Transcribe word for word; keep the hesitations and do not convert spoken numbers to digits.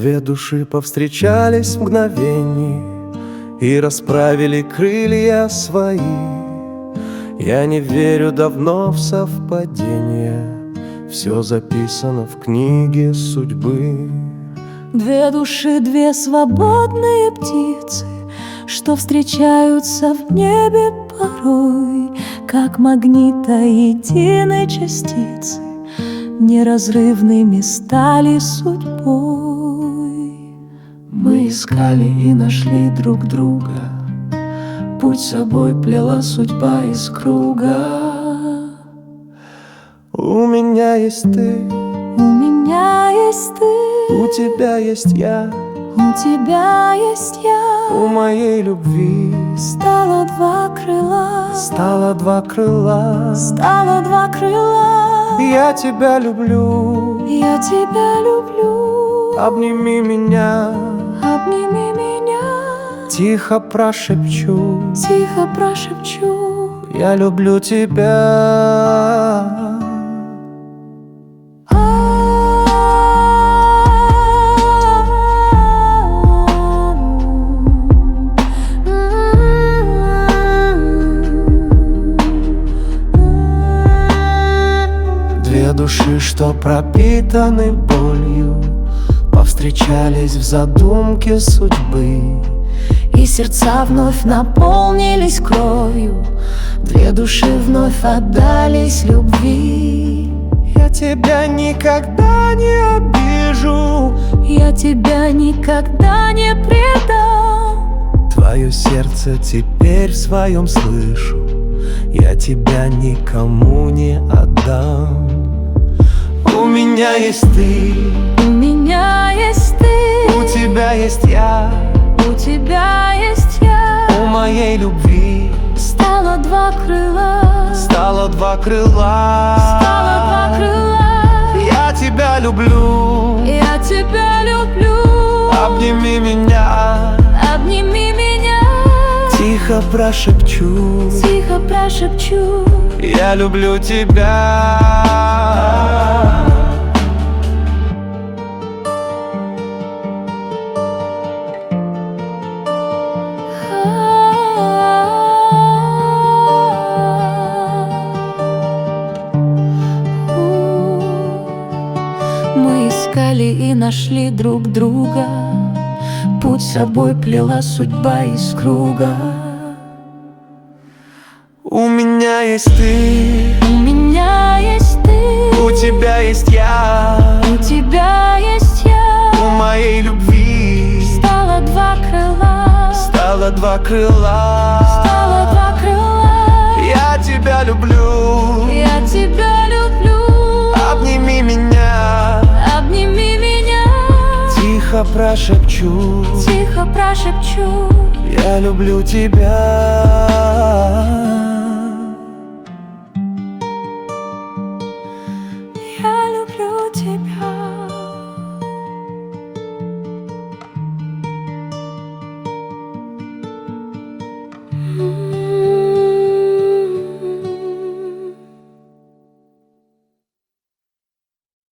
Две души повстречались в мгновении и расправили крылья свои. Я не верю давно в совпадения, все записано в книге судьбы. Две души, две свободные птицы, что встречаются в небе порой, как магнита единой частицы, неразрывными стали судьбой. Мы искали и нашли друг друга, путь собой плела судьба из круга. У меня есть ты, у меня есть ты, у тебя есть я, у тебя есть я. у моей любви стало два крыла, стало два крыла, стало два крыла. Я тебя люблю, я тебя люблю. Обними меня, обними меня. Тихо прошепчу, тихо прошепчу. Я люблю тебя. Две души, что пропитаны болью, повстречались в задумке судьбы, и сердца вновь наполнились кровью. Две души вновь отдались любви. Я тебя никогда не обижу, я тебя никогда не предам. Твое сердце теперь в своем слышу, я тебя никому не отдам. У меня есть ты, у меня есть ты, у тебя есть я, у тебя есть я. У моей любви стало два крыла, стало два крыла, стало два крыла. Я тебя люблю, я тебя люблю. Обними меня, обними меня. Тихо прошепчу, тихо прошепчу. Я люблю тебя. Мы искали и нашли друг друга, путь собой плела судьба из круга. У меня есть ты, у меня есть ты, у тебя есть я, у тебя есть я. У моей любви стало два крыла, стало два крыла, стало два крыла. Я тебя люблю, я тебя люблю. Обними меня, обними меня. Тихо прошепчу, тихо прошепчу. Я люблю тебя.